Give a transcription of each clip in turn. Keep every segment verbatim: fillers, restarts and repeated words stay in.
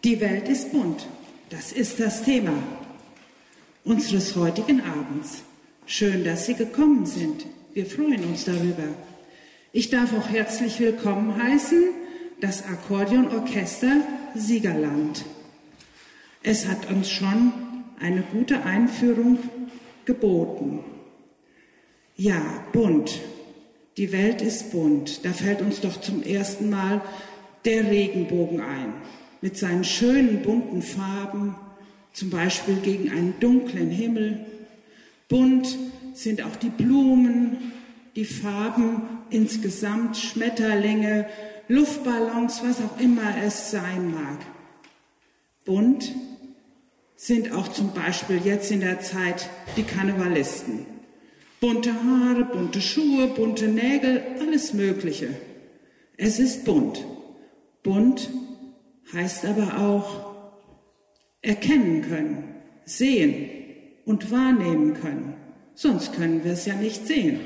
Die Welt ist bunt. Das ist das Thema unseres heutigen Abends. Schön, dass Sie gekommen sind. Wir freuen uns darüber. Ich darf auch herzlich willkommen heißen das Akkordeonorchester Siegerland. Es hat uns schon eine gute Einführung geboten. Ja, bunt. Die Welt ist bunt. Da fällt uns doch zum ersten Mal der Regenbogen ein. Mit seinen schönen bunten Farben, zum Beispiel gegen einen dunklen Himmel. Bunt sind auch die Blumen, die Farben insgesamt, Schmetterlinge, Luftballons, was auch immer es sein mag. Bunt sind auch zum Beispiel jetzt in der Zeit die Karnevalisten. Bunte Haare, bunte Schuhe, bunte Nägel, alles Mögliche. Es ist bunt. Bunt heißt aber auch erkennen können, sehen und wahrnehmen können. Sonst können wir es ja nicht sehen.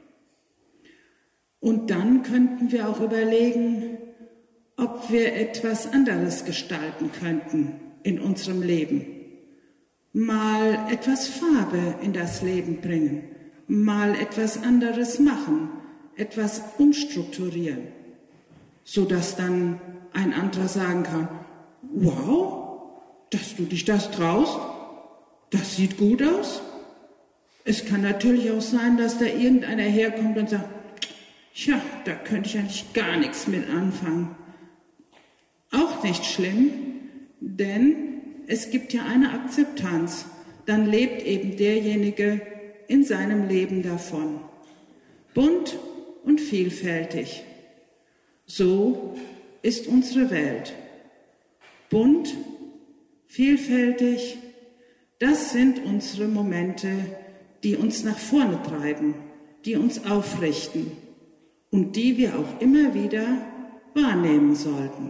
Und dann könnten wir auch überlegen, ob wir etwas anderes gestalten könnten in unserem Leben. Mal etwas Farbe in das Leben bringen, mal etwas anderes machen, etwas umstrukturieren, sodass dann ein anderer sagen kann, wow, dass du dich das traust, das sieht gut aus. Es kann natürlich auch sein, dass da irgendeiner herkommt und sagt, tja, da könnte ich eigentlich gar nichts mit anfangen. Auch nicht schlimm, denn es gibt ja eine Akzeptanz. Dann lebt eben derjenige in seinem Leben davon. Bunt und vielfältig. So ist unsere Welt. Bunt, vielfältig, das sind unsere Momente, die uns nach vorne treiben, die uns aufrichten und die wir auch immer wieder wahrnehmen sollten.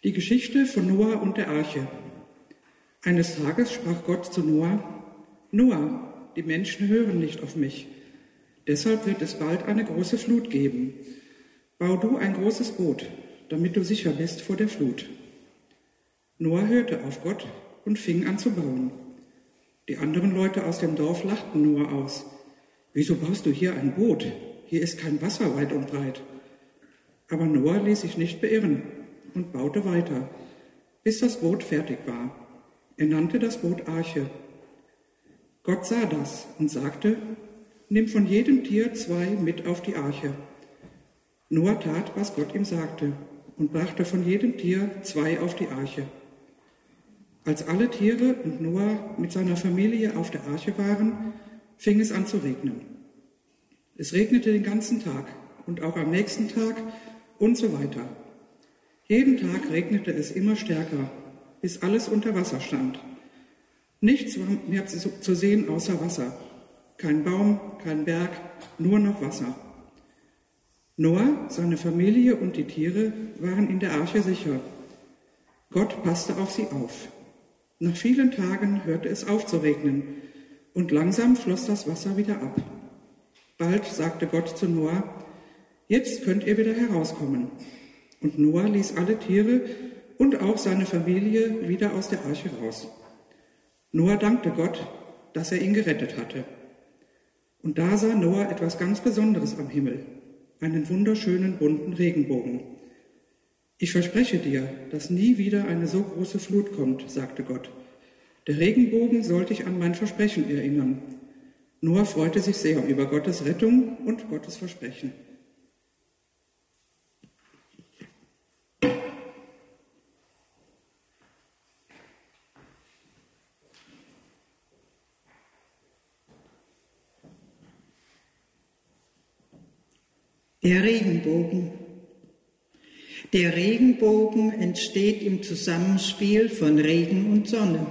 Die Geschichte von Noah und der Arche. Eines Tages sprach Gott zu Noah: Noah, die Menschen hören nicht auf mich. Deshalb wird es bald eine große Flut geben. Bau du ein großes Boot, damit du sicher bist vor der Flut. Noah hörte auf Gott und fing an zu bauen. Die anderen Leute aus dem Dorf lachten Noah aus. Wieso baust du hier ein Boot? Hier ist kein Wasser weit und breit. Aber Noah ließ sich nicht beirren und baute weiter, bis das Boot fertig war. Er nannte das Boot Arche. Gott sah das und sagte: Nimm von jedem Tier zwei mit auf die Arche. Noah tat, was Gott ihm sagte, und brachte von jedem Tier zwei auf die Arche. Als alle Tiere und Noah mit seiner Familie auf der Arche waren, fing es an zu regnen. Es regnete den ganzen Tag und auch am nächsten Tag und so weiter. Jeden Tag regnete es immer stärker, bis alles unter Wasser stand. Nichts war mehr zu sehen außer Wasser. Kein Baum, kein Berg, nur noch Wasser. Noah, seine Familie und die Tiere waren in der Arche sicher. Gott passte auf sie auf. Nach vielen Tagen hörte es auf zu regnen und langsam floss das Wasser wieder ab. Bald sagte Gott zu Noah: Jetzt könnt ihr wieder herauskommen. Und Noah ließ alle Tiere und auch seine Familie wieder aus der Arche raus. Noah dankte Gott, dass er ihn gerettet hatte. Und da sah Noah etwas ganz Besonderes am Himmel, einen wunderschönen bunten Regenbogen. Ich verspreche dir, dass nie wieder eine so große Flut kommt, sagte Gott. Der Regenbogen soll dich an mein Versprechen erinnern. Noah freute sich sehr über Gottes Rettung und Gottes Versprechen. Der Regenbogen. Der Regenbogen entsteht im Zusammenspiel von Regen und Sonne.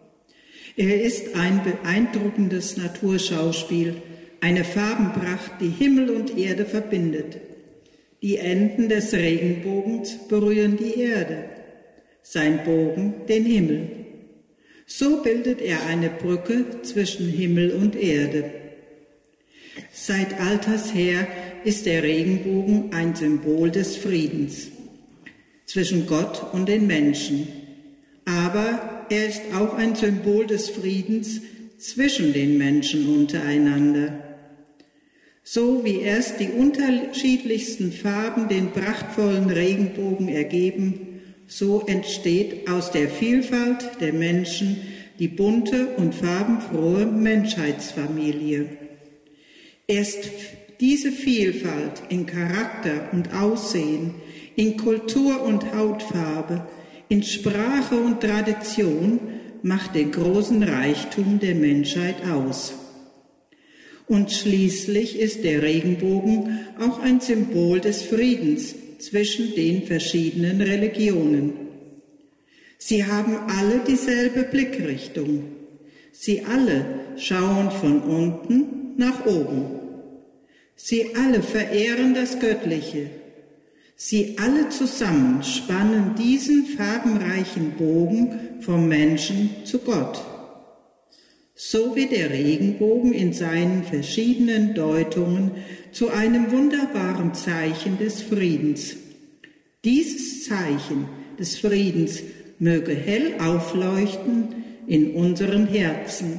Er ist ein beeindruckendes Naturschauspiel, eine Farbenpracht, die Himmel und Erde verbindet. Die Enden des Regenbogens berühren die Erde, sein Bogen den Himmel. So bildet er eine Brücke zwischen Himmel und Erde. Seit alters her ist der Regenbogen ein Symbol des Friedens zwischen Gott und den Menschen. Aber er ist auch ein Symbol des Friedens zwischen den Menschen untereinander. So wie erst die unterschiedlichsten Farben den prachtvollen Regenbogen ergeben, so entsteht aus der Vielfalt der Menschen die bunte und farbenfrohe Menschheitsfamilie. Erst diese Vielfalt in Charakter und Aussehen, in Kultur und Hautfarbe, in Sprache und Tradition macht den großen Reichtum der Menschheit aus. Und schließlich ist der Regenbogen auch ein Symbol des Friedens zwischen den verschiedenen Religionen. Sie haben alle dieselbe Blickrichtung. Sie alle schauen von unten nach oben. Sie alle verehren das Göttliche. Sie alle zusammen spannen diesen farbenreichen Bogen vom Menschen zu Gott. So wird der Regenbogen in seinen verschiedenen Deutungen zu einem wunderbaren Zeichen des Friedens. Dieses Zeichen des Friedens möge hell aufleuchten in unseren Herzen.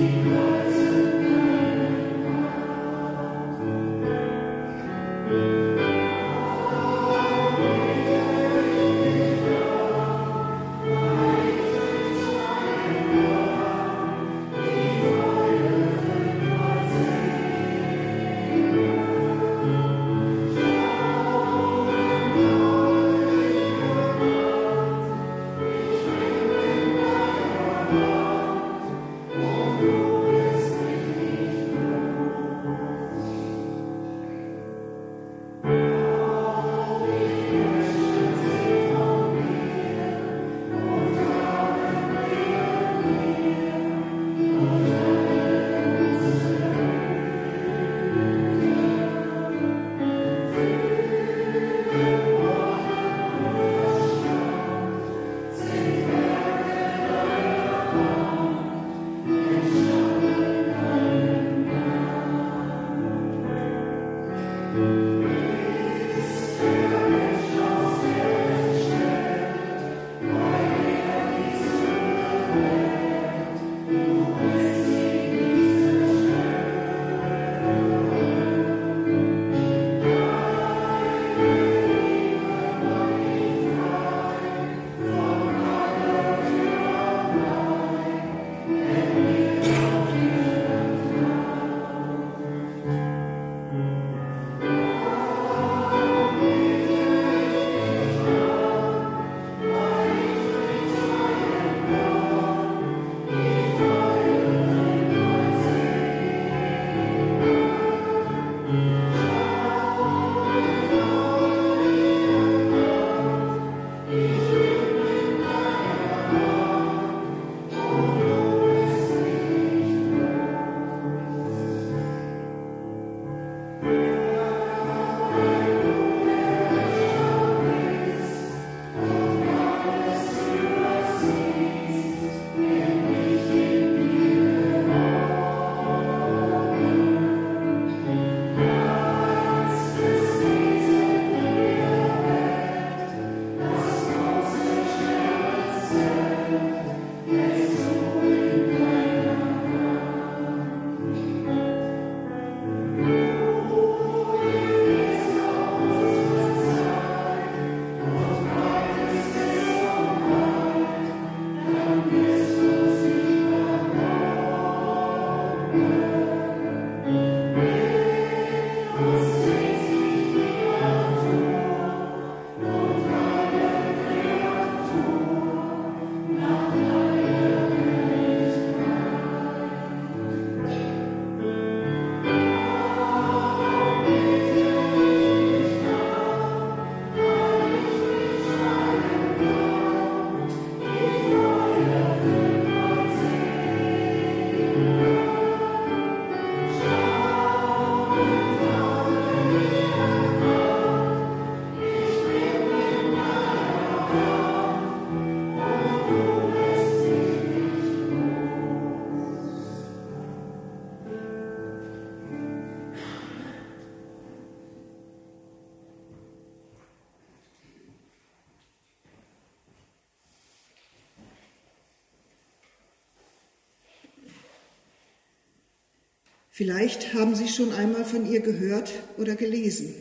Vielleicht haben Sie schon einmal von ihr gehört oder gelesen.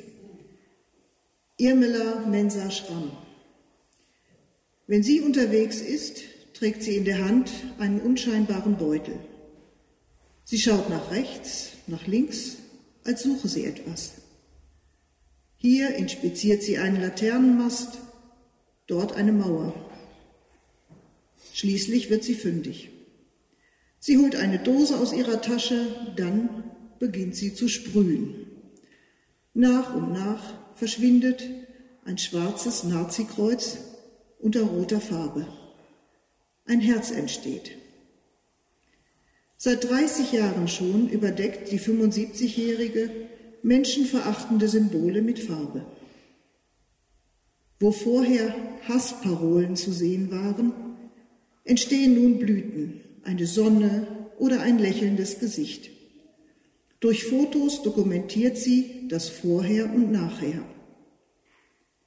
Irmela Mensa-Schramm. Wenn sie unterwegs ist, trägt sie in der Hand einen unscheinbaren Beutel. Sie schaut nach rechts, nach links, als suche sie etwas. Hier inspiziert sie einen Laternenmast, dort eine Mauer. Schließlich wird sie fündig. Sie holt eine Dose aus ihrer Tasche, dann beginnt sie zu sprühen. Nach und nach verschwindet ein schwarzes Nazikreuz unter roter Farbe. Ein Herz entsteht. Seit dreißig Jahren schon überdeckt die fünfundsiebzigjährige menschenverachtende Symbole mit Farbe. Wo vorher Hassparolen zu sehen waren, entstehen nun Blüten, eine Sonne oder ein lächelndes Gesicht. Durch Fotos dokumentiert sie das Vorher und Nachher.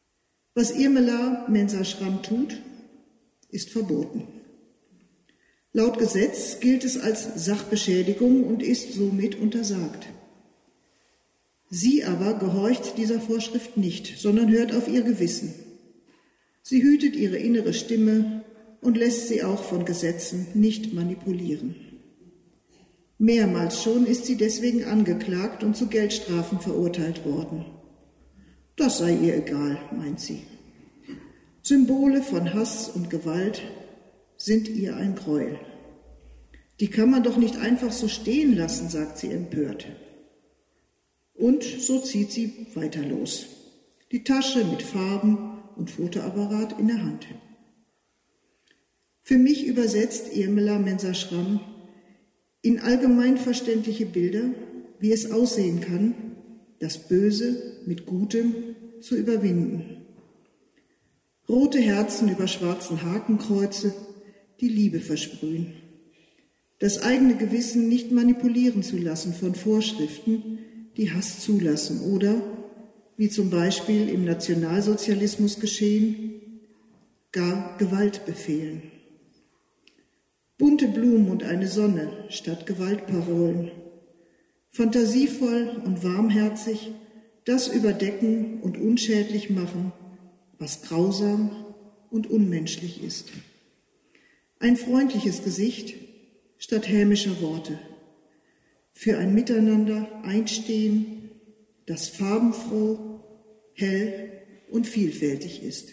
Was Irmela Mensa-Schramm tut, ist verboten. Laut Gesetz gilt es als Sachbeschädigung und ist somit untersagt. Sie aber gehorcht dieser Vorschrift nicht, sondern hört auf ihr Gewissen. Sie hütet ihre innere Stimme und lässt sie auch von Gesetzen nicht manipulieren. Mehrmals schon ist sie deswegen angeklagt und zu Geldstrafen verurteilt worden. Das sei ihr egal, meint sie. Symbole von Hass und Gewalt sind ihr ein Gräuel. Die kann man doch nicht einfach so stehen lassen, sagt sie empört. Und so zieht sie weiter los. Die Tasche mit Farben und Fotoapparat in der Hand. Für mich übersetzt Irmela Mensah-Schramm in allgemein verständliche Bilder, wie es aussehen kann, das Böse mit Gutem zu überwinden. Rote Herzen über schwarzen Hakenkreuze, die Liebe versprühen. Das eigene Gewissen nicht manipulieren zu lassen von Vorschriften, die Hass zulassen oder, wie zum Beispiel im Nationalsozialismus geschehen, gar Gewalt befehlen. Bunte Blumen und eine Sonne statt Gewaltparolen. Fantasievoll und warmherzig das überdecken und unschädlich machen, was grausam und unmenschlich ist. Ein freundliches Gesicht statt hämischer Worte. Für ein Miteinander einstehen, das farbenfroh, hell und vielfältig ist.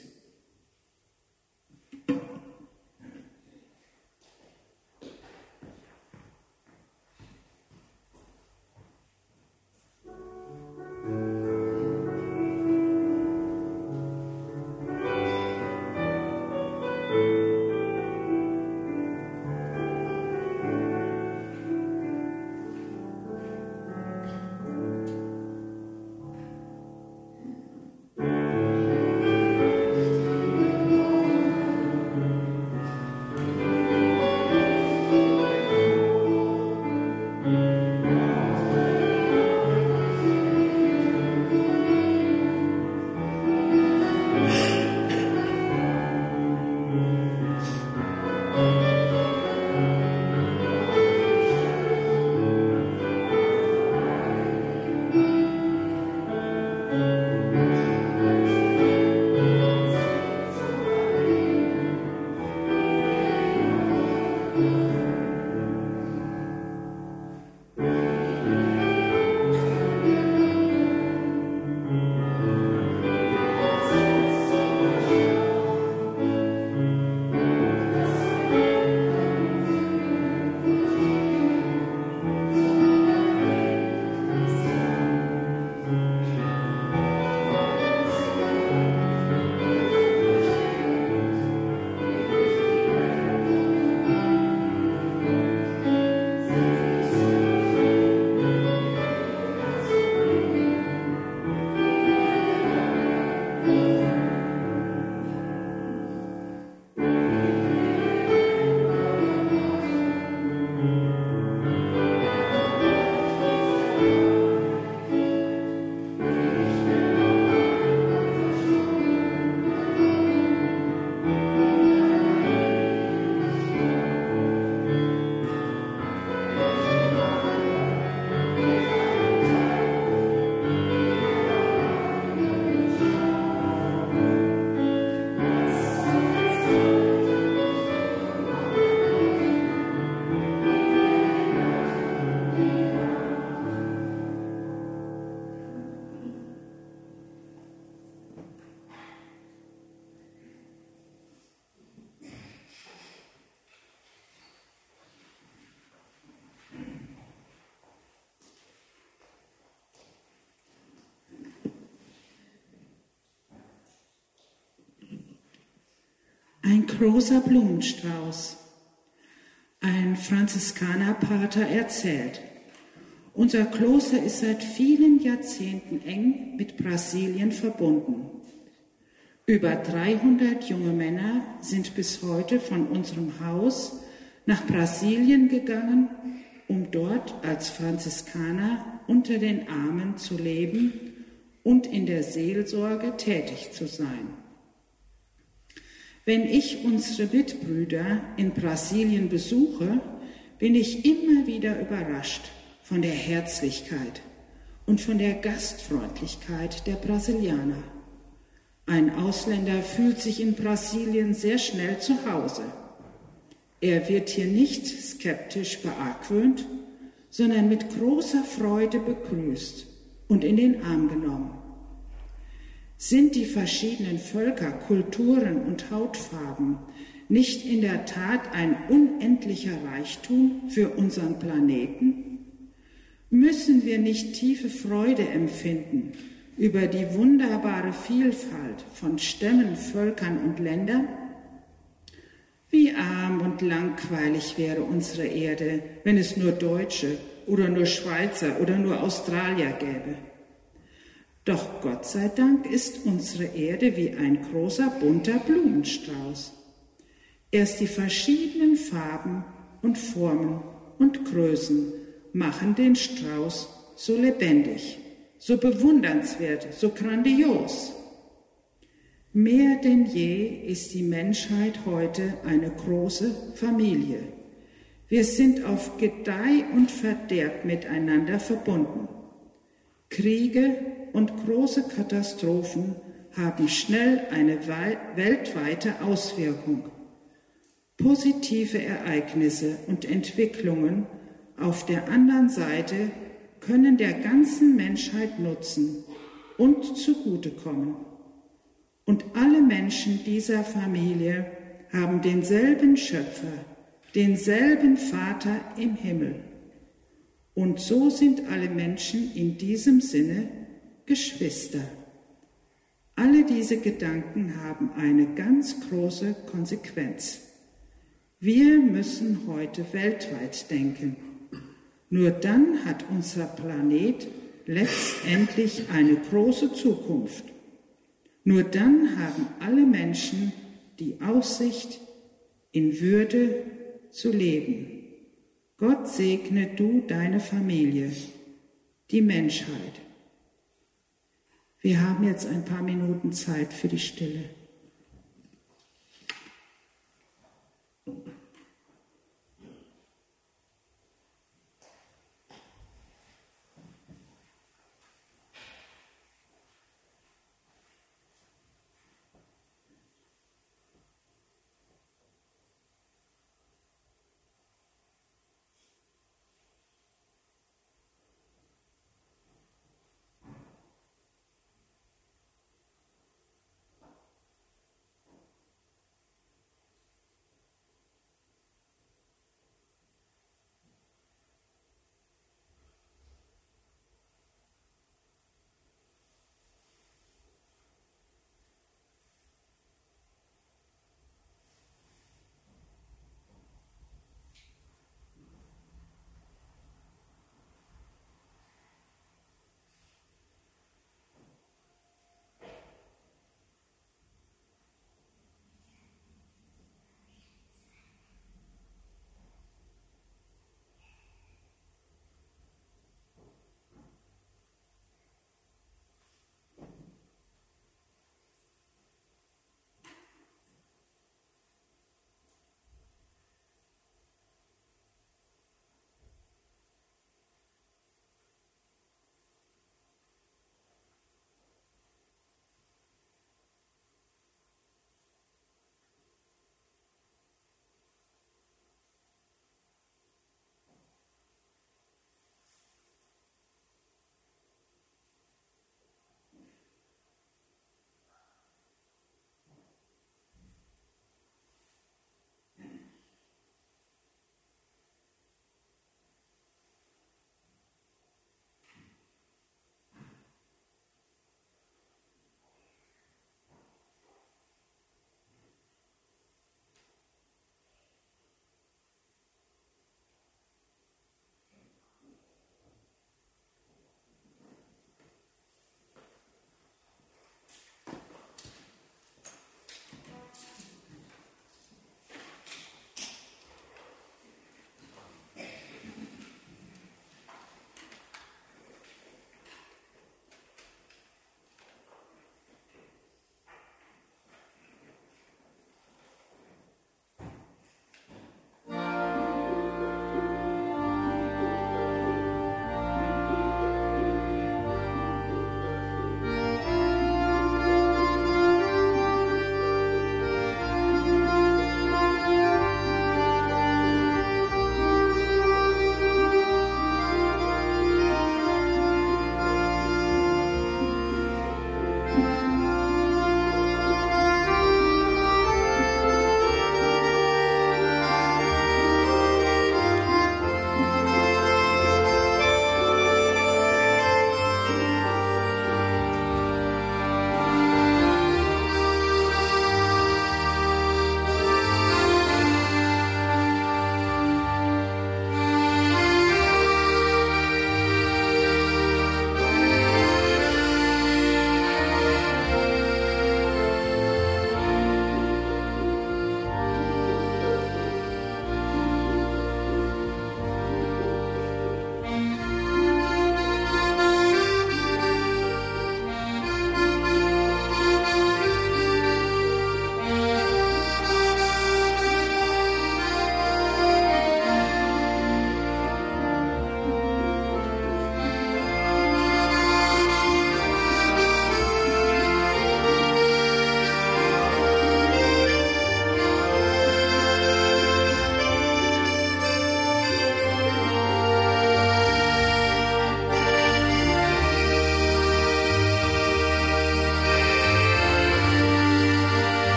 Ein großer Blumenstrauß. Ein Franziskanerpater erzählt: Unser Kloster ist seit vielen Jahrzehnten eng mit Brasilien verbunden. Über dreihundert junge Männer sind bis heute von unserem Haus nach Brasilien gegangen, um dort als Franziskaner unter den Armen zu leben und in der Seelsorge tätig zu sein. Wenn ich unsere Mitbrüder in Brasilien besuche, bin ich immer wieder überrascht von der Herzlichkeit und von der Gastfreundlichkeit der Brasilianer. Ein Ausländer fühlt sich in Brasilien sehr schnell zu Hause. Er wird hier nicht skeptisch beargwöhnt, sondern mit großer Freude begrüßt und in den Arm genommen. Sind die verschiedenen Völker, Kulturen und Hautfarben nicht in der Tat ein unendlicher Reichtum für unseren Planeten? Müssen wir nicht tiefe Freude empfinden über die wunderbare Vielfalt von Stämmen, Völkern und Ländern? Wie arm und langweilig wäre unsere Erde, wenn es nur Deutsche oder nur Schweizer oder nur Australier gäbe. Doch Gott sei Dank ist unsere Erde wie ein großer bunter Blumenstrauß. Erst die verschiedenen Farben und Formen und Größen machen den Strauß so lebendig, so bewundernswert, so grandios. Mehr denn je ist die Menschheit heute eine große Familie. Wir sind auf Gedeih und Verderb miteinander verbunden. Kriege und große Katastrophen haben schnell eine weltweite Auswirkung. Positive Ereignisse und Entwicklungen auf der anderen Seite können der ganzen Menschheit nutzen und zugutekommen. Und alle Menschen dieser Familie haben denselben Schöpfer, denselben Vater im Himmel. Und so sind alle Menschen in diesem Sinne Geschwister. Alle diese Gedanken haben eine ganz große Konsequenz. Wir müssen heute weltweit denken. Nur dann hat unser Planet letztendlich eine große Zukunft. Nur dann haben alle Menschen die Aussicht, in Würde zu leben. Gott segne du deine Familie, die Menschheit. Wir haben jetzt ein paar Minuten Zeit für die Stille.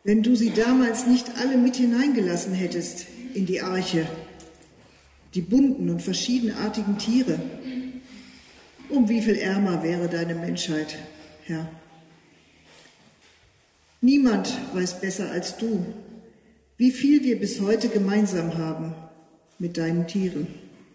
wenn du sie damals nicht alle mit hineingelassen hättest in die Arche, die bunten und verschiedenartigen Tiere. Um wie viel ärmer wäre deine Menschheit, Herr? Niemand weiß besser als du, wie viel wir bis heute gemeinsam haben mit deinen Tieren.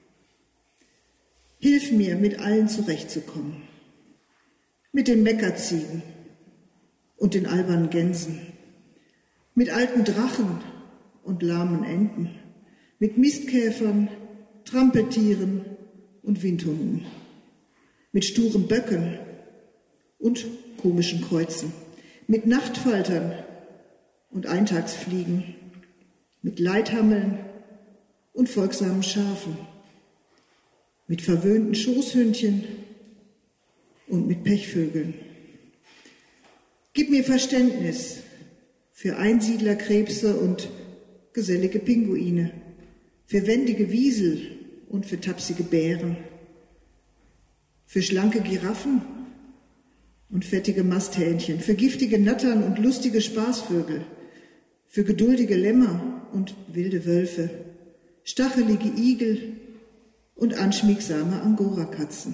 Hilf mir, mit allen zurechtzukommen, mit den Meckerziegen und den albernen Gänsen, mit alten Drachen und lahmen Enten, mit Mistkäfern, Trampeltieren und Windhunden, mit sturen Böcken und komischen Kreuzen, mit Nachtfaltern und Eintagsfliegen, mit Leithammeln und folgsamen Schafen, mit verwöhnten Schoßhündchen und mit Pechvögeln. Gib mir Verständnis für Einsiedlerkrebse und gesellige Pinguine, für wendige Wiesel und für tapsige Bären, für schlanke Giraffen und fettige Masthähnchen, für giftige Nattern und lustige Spaßvögel, für geduldige Lämmer und wilde Wölfe, stachelige Igel und anschmiegsame Angorakatzen.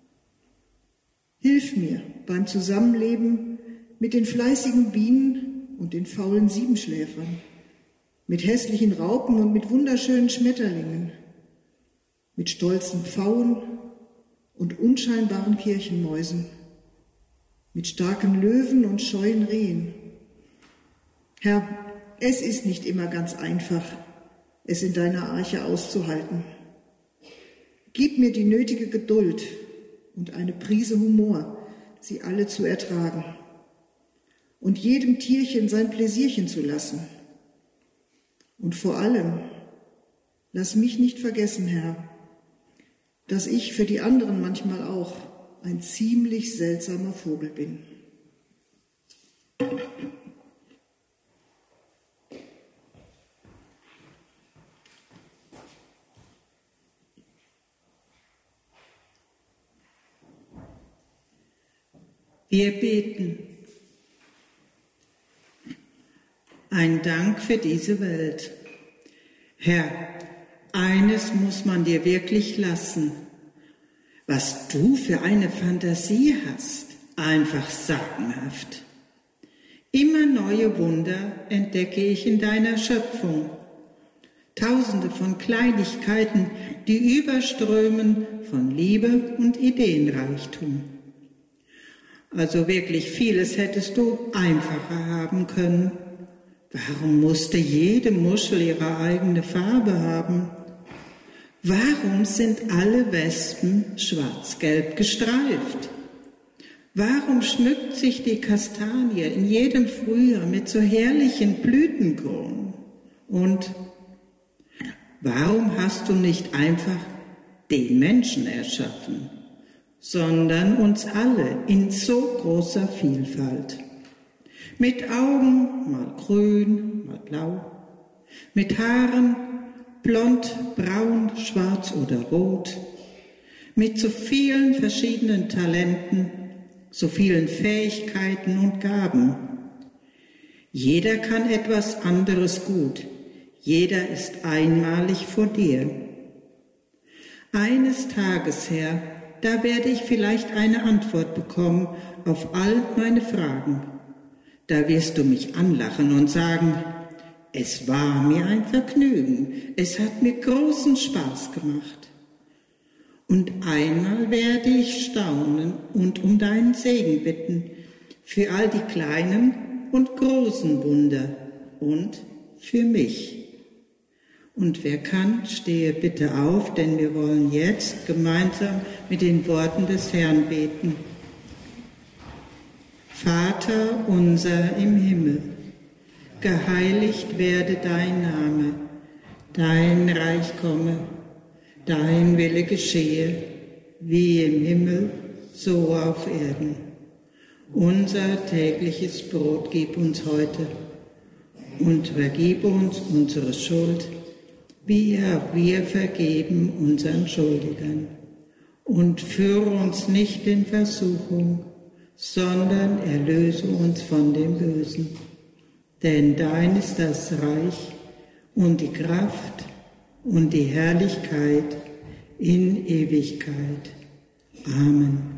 Hilf mir beim Zusammenleben mit den fleißigen Bienen und den faulen Siebenschläfern, mit hässlichen Raupen und mit wunderschönen Schmetterlingen, mit stolzen Pfauen und unscheinbaren Kirchenmäusen, mit starken Löwen und scheuen Rehen. Herr, es ist nicht immer ganz einfach, es in deiner Arche auszuhalten. Gib mir die nötige Geduld und eine Prise Humor, sie alle zu ertragen und jedem Tierchen sein Pläsierchen zu lassen. Und vor allem, lass mich nicht vergessen, Herr, dass ich für die anderen manchmal auch ein ziemlich seltsamer Vogel bin. Wir beten. Ein Dank für diese Welt. Herr, eines muss man dir wirklich lassen. Was du für eine Fantasie hast, einfach sagenhaft. Immer neue Wunder entdecke ich in deiner Schöpfung. Tausende von Kleinigkeiten, die überströmen von Liebe und Ideenreichtum. Also wirklich vieles hättest du einfacher haben können. Warum musste jede Muschel ihre eigene Farbe haben? Warum sind alle Wespen schwarz-gelb gestreift? Warum schmückt sich die Kastanie in jedem Frühjahr mit so herrlichen Blütenkronen? Und warum hast du nicht einfach den Menschen erschaffen, sondern uns alle in so großer Vielfalt? Mit Augen, mal grün, mal blau, mit Haaren, blond, braun, schwarz oder rot, mit so vielen verschiedenen Talenten, so vielen Fähigkeiten und Gaben. Jeder kann etwas anderes gut, jeder ist einmalig vor dir. Eines Tages, Herr, da werde ich vielleicht eine Antwort bekommen auf all meine Fragen. Da wirst du mich anlachen und sagen, es war mir ein Vergnügen, es hat mir großen Spaß gemacht. Und einmal werde ich staunen und um deinen Segen bitten für all die kleinen und großen Wunder und für mich. Und wer kann, stehe bitte auf, denn wir wollen jetzt gemeinsam mit den Worten des Herrn beten. Vater unser im Himmel, geheiligt werde dein Name, dein Reich komme, dein Wille geschehe, wie im Himmel, so auf Erden. Unser tägliches Brot gib uns heute und vergib uns unsere Schuld, wie auch wir vergeben unseren Schuldigern. Und führe uns nicht in Versuchung, sondern erlöse uns von dem Bösen. Denn dein ist das Reich und die Kraft und die Herrlichkeit in Ewigkeit. Amen.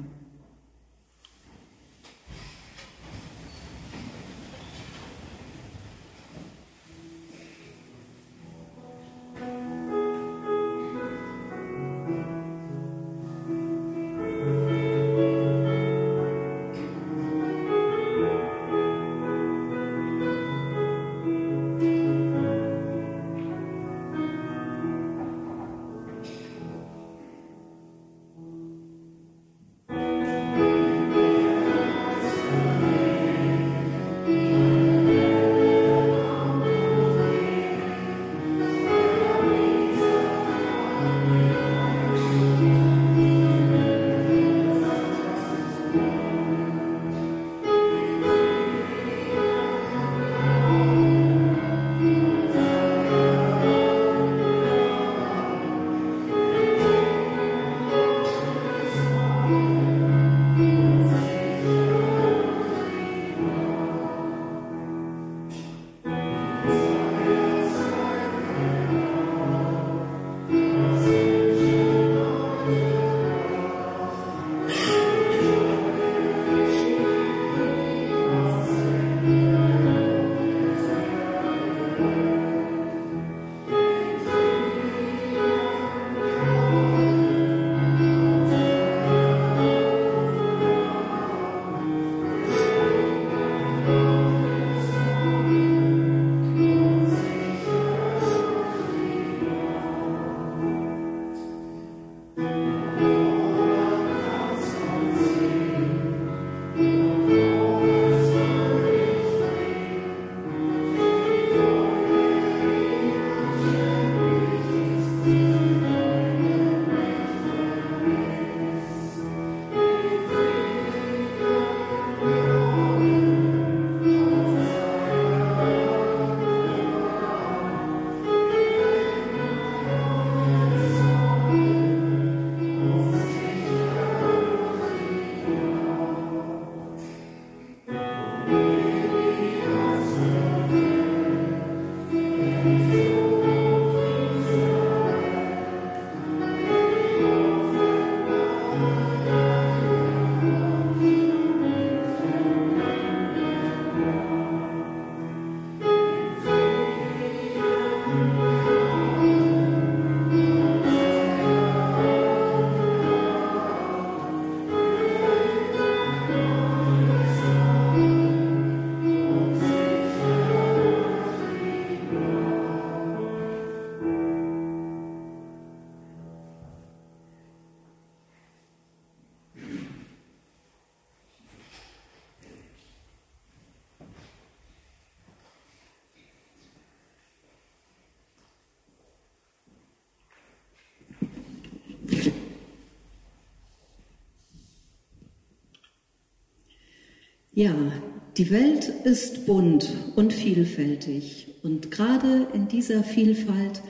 Ja, die Welt ist bunt und vielfältig und gerade in dieser Vielfalt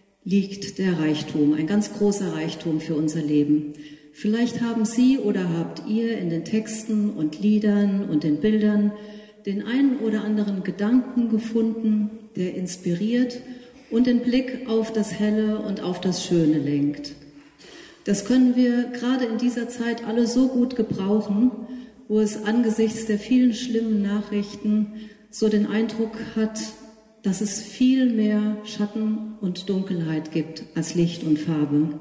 liegt der Reichtum, ein ganz großer Reichtum für unser Leben. Vielleicht haben Sie oder habt ihr in den Texten und Liedern und den Bildern den einen oder anderen Gedanken gefunden, der inspiriert und den Blick auf das Helle und auf das Schöne lenkt. Das können wir gerade in dieser Zeit alle so gut gebrauchen, wo es angesichts der vielen schlimmen Nachrichten so den Eindruck hat, dass es viel mehr Schatten und Dunkelheit gibt als Licht und Farbe.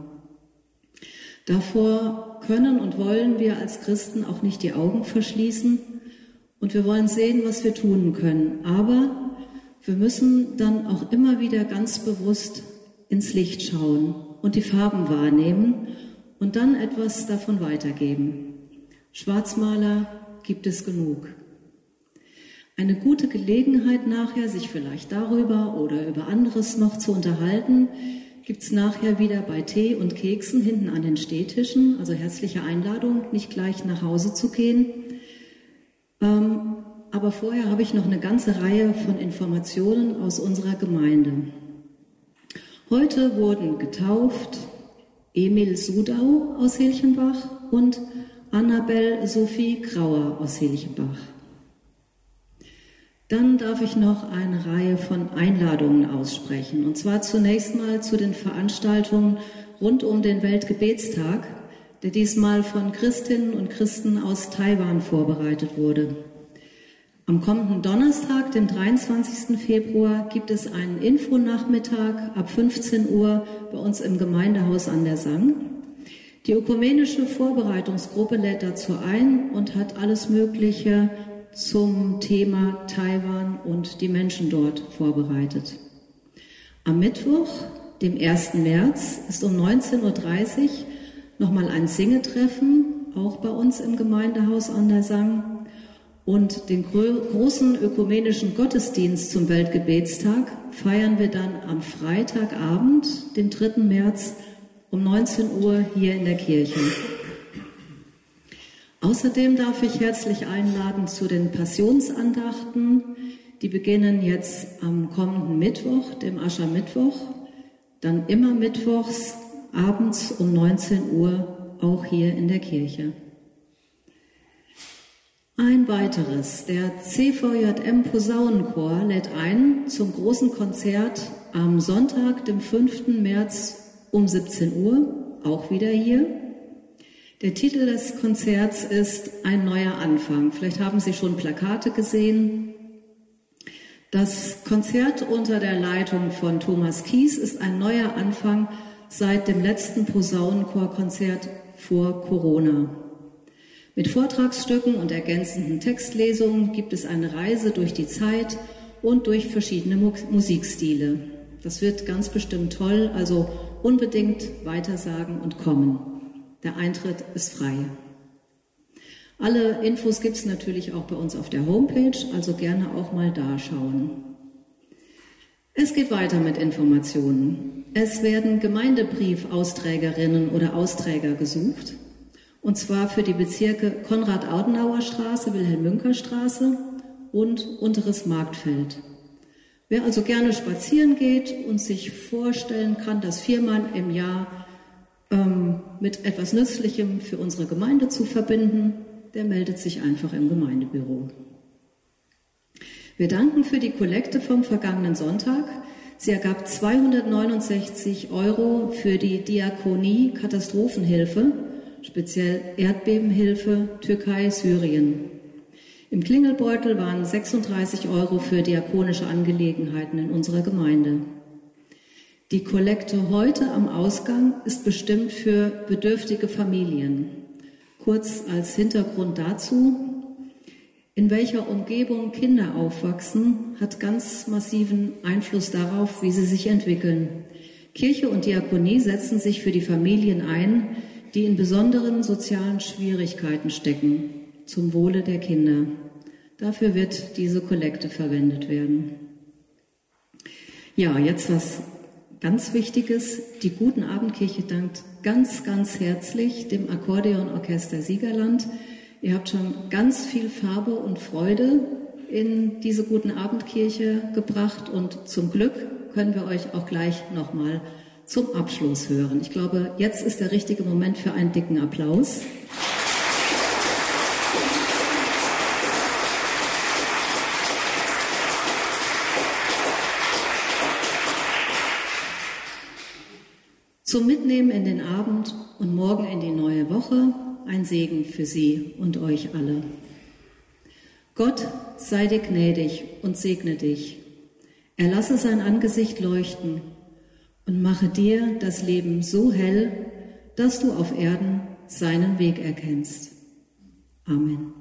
Davor können und wollen wir als Christen auch nicht die Augen verschließen und wir wollen sehen, was wir tun können. Aber wir müssen dann auch immer wieder ganz bewusst ins Licht schauen und die Farben wahrnehmen und dann etwas davon weitergeben. Schwarzmaler gibt es genug. Eine gute Gelegenheit nachher, sich vielleicht darüber oder über anderes noch zu unterhalten, gibt es nachher wieder bei Tee und Keksen hinten an den Stehtischen. Also herzliche Einladung, nicht gleich nach Hause zu gehen. Ähm, aber vorher habe ich noch eine ganze Reihe von Informationen aus unserer Gemeinde. Heute wurden getauft Emil Sudau aus Hilchenbach und Annabel Sophie Grauer aus Hilchenbach. Dann darf ich noch eine Reihe von Einladungen aussprechen. Und zwar zunächst mal zu den Veranstaltungen rund um den Weltgebetstag, der diesmal von Christinnen und Christen aus Taiwan vorbereitet wurde. Am kommenden Donnerstag, den dreiundzwanzigsten Februar, gibt es einen Infonachmittag ab fünfzehn Uhr bei uns im Gemeindehaus an der Sang. Die ökumenische Vorbereitungsgruppe lädt dazu ein und hat alles Mögliche zum Thema Taiwan und die Menschen dort vorbereitet. Am Mittwoch, dem ersten März, ist um neunzehn Uhr dreißig nochmal ein Singetreffen, auch bei uns im Gemeindehaus an der Sang. Und den großen ökumenischen Gottesdienst zum Weltgebetstag feiern wir dann am Freitagabend, dem dritten März, um neunzehn Uhr hier in der Kirche. Außerdem darf ich herzlich einladen zu den Passionsandachten. Die beginnen jetzt am kommenden Mittwoch, dem Aschermittwoch, dann immer mittwochs abends um neunzehn Uhr, auch hier in der Kirche. Ein weiteres, der C V J M Posaunenchor lädt ein zum großen Konzert am Sonntag, dem fünften März um siebzehn Uhr, auch wieder hier. Der Titel des Konzerts ist Ein neuer Anfang. Vielleicht haben Sie schon Plakate gesehen. Das Konzert unter der Leitung von Thomas Kies ist ein neuer Anfang seit dem letzten Posaunenchorkonzert vor Corona. Mit Vortragsstücken und ergänzenden Textlesungen gibt es eine Reise durch die Zeit und durch verschiedene Musikstile. Das wird ganz bestimmt toll, also unbedingt weitersagen und kommen. Der Eintritt ist frei. Alle Infos gibt es natürlich auch bei uns auf der Homepage, also gerne auch mal da schauen. Es geht weiter mit Informationen. Es werden Gemeindebriefausträgerinnen oder Austräger gesucht, und zwar für die Bezirke Konrad-Adenauer-Straße, Wilhelm-Münker-Straße und Unteres Marktfeld. Wer also gerne spazieren geht und sich vorstellen kann, das viermal im Jahr ähm, mit etwas Nützlichem für unsere Gemeinde zu verbinden, der meldet sich einfach im Gemeindebüro. Wir danken für die Kollekte vom vergangenen Sonntag. Sie ergab zweihundertneunundsechzig Euro für die Diakonie Katastrophenhilfe, speziell Erdbebenhilfe Türkei, Syrien. Im Klingelbeutel waren sechsunddreißig Euro für diakonische Angelegenheiten in unserer Gemeinde. Die Kollekte heute am Ausgang ist bestimmt für bedürftige Familien. Kurz als Hintergrund dazu: In welcher Umgebung Kinder aufwachsen, hat ganz massiven Einfluss darauf, wie sie sich entwickeln. Kirche und Diakonie setzen sich für die Familien ein, die in besonderen sozialen Schwierigkeiten stecken, zum Wohle der Kinder. Dafür wird diese Kollekte verwendet werden. Ja, jetzt was ganz Wichtiges. Die Guten Abendkirche dankt ganz, ganz herzlich dem Akkordeonorchester Siegerland. Ihr habt schon ganz viel Farbe und Freude in diese Guten Abendkirche gebracht und zum Glück können wir euch auch gleich nochmal zum Abschluss hören. Ich glaube, jetzt ist der richtige Moment für einen dicken Applaus. Zum Mitnehmen in den Abend und morgen in die neue Woche ein Segen für Sie und euch alle. Gott sei dir gnädig und segne dich. Er lasse sein Angesicht leuchten und mache dir das Leben so hell, dass du auf Erden seinen Weg erkennst. Amen.